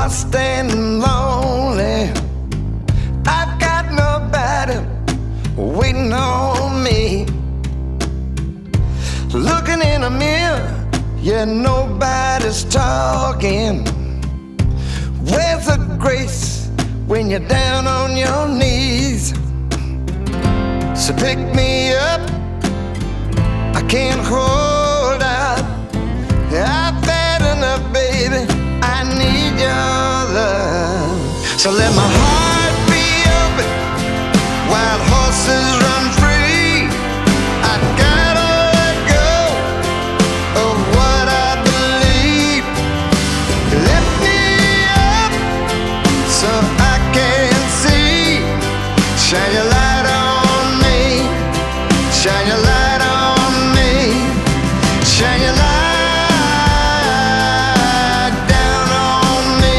lost and lonely. I've got nobody waiting on me. Looking in a mirror, yeah, nobody's talking. Where's the grace when you're down on your knees? So pick me up, I can't hold out. I've had enough, baby, I need your love. So let my heart be open, wild horses run free. I gotta let go of what I believe. Lift me up so I can see. Shine your light on me, shine your light on me, shine your light down on me.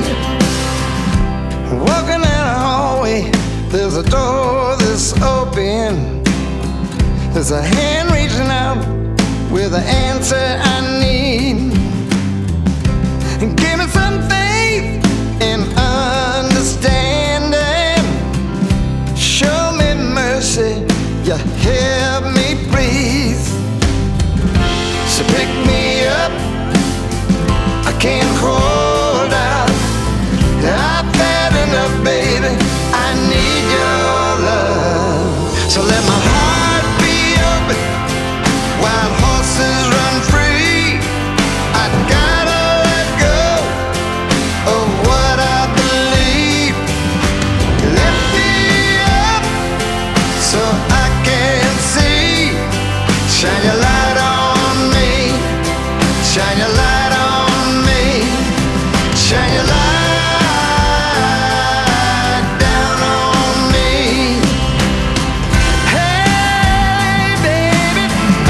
Walking in a hallway, there's a door that's open. There's a hand reaching out with the answer I need. Give me some faith and understanding. Show me mercy, you help me breathe. So pick me up, I can't hold out. I've had enough, baby, I need your love. So let my heart be open, wild horses run free. I gotta let go of what I believe. Lift me up so I can see. Shine your light on me, shine your light on me, shine your light down on me. Hey, baby,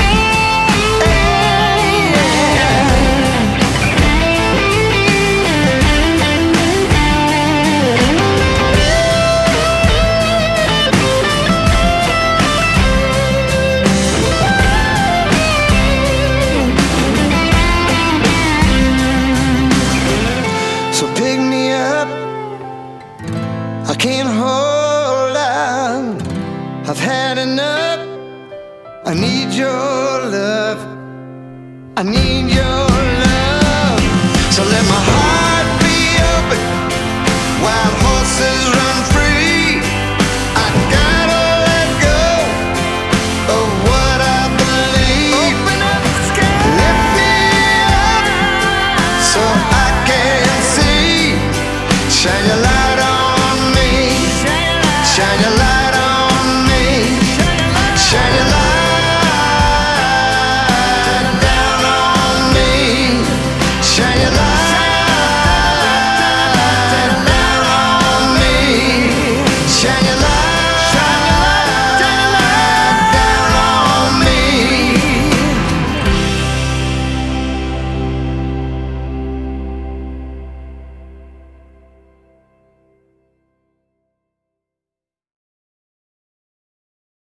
so pick me up, I can't hold out. I've had enough, I need your love, I need your love. So let my heart be open, wild horses run free. I gotta let go of what I believe. Open up the sky, lift me up so I can see. Shine your